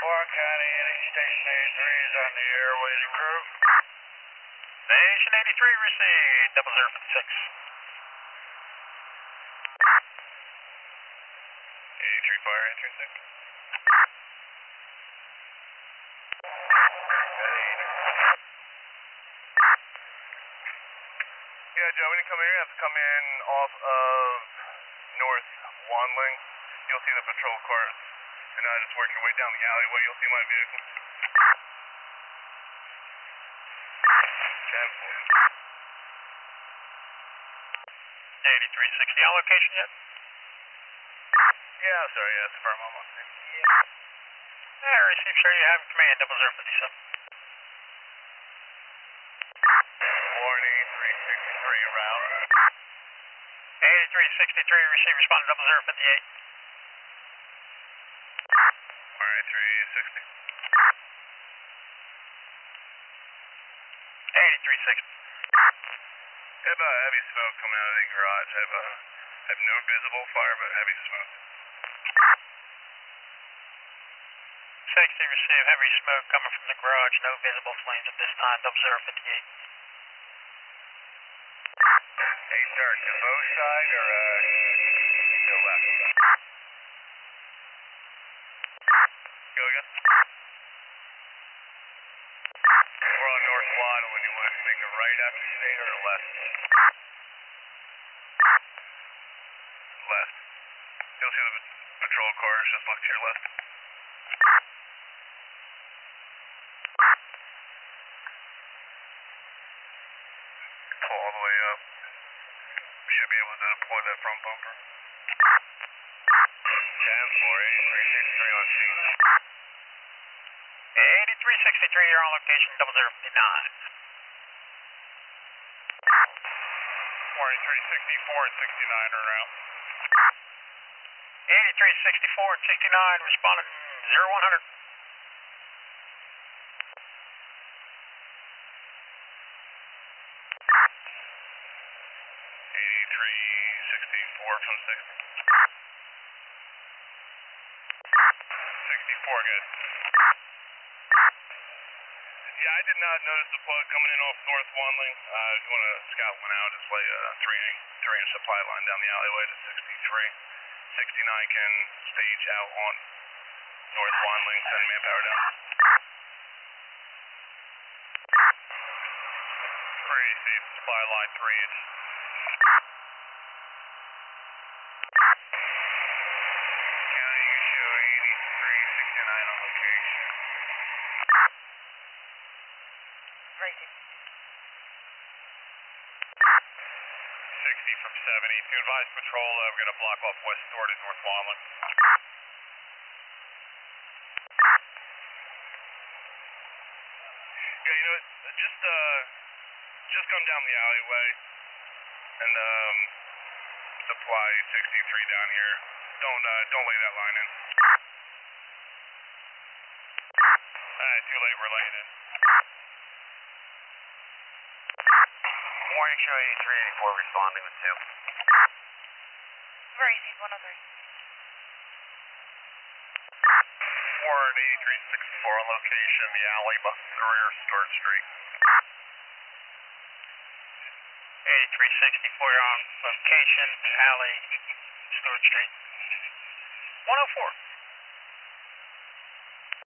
Warren County, NH Station 83 is on the airway to crew. Station 83 received, 0056. 83 fire entrance. Yeah, Joe, when you come in, you have to come in off of North Wanling. You'll see the patrol cars. And just work your way down the alleyway, you'll see my vehicle. 8360, on location yet? Yeah, sorry, yeah, it's firm almost. Yeah, receive, sir, you have command 0057. Warning, 363 around. 8363, receive, respond to 0058. Alright, 360. 8360. I have heavy smoke coming out of the garage. I have no visible fire, but heavy smoke. 60, receive, heavy smoke coming from the garage, no visible flames at this time, 0058. Hey, sir, to both side or go left? Go again? We're on North Waddle when you want to make a right after state or a left? Left. You'll see the patrol cars, just look to your left. Pull all the way up. We should be able to deploy that front bumper. 10-4-8-363 on scene. 8363, you're on location 0059. Warning 364 and 69 are out. 8364 and 69, responding 0100. 8364 from 60. 64, good. Yeah, I did not notice the plug coming in off North Wanling. If you want to scout one out, just lay a 3-inch supply line down the alleyway to 63. 69 can stage out on North Wanling, send manpower down. 3, supply line 3-inch. County, you show 8369 on location. Right. 60 from 70. If you advise patrol, we're going to block off West Stewart and North Wanling. Yeah, you know what? Just come down the alleyway and supply 63 down here. Don't lay that line in. Too late, we're laying in. Warning, show 8384 responding with 2. Received 103. Warren 8364 on location, the alley, the rear Stewart Street. 8364, you're on location, alley, Stewart Street. 104.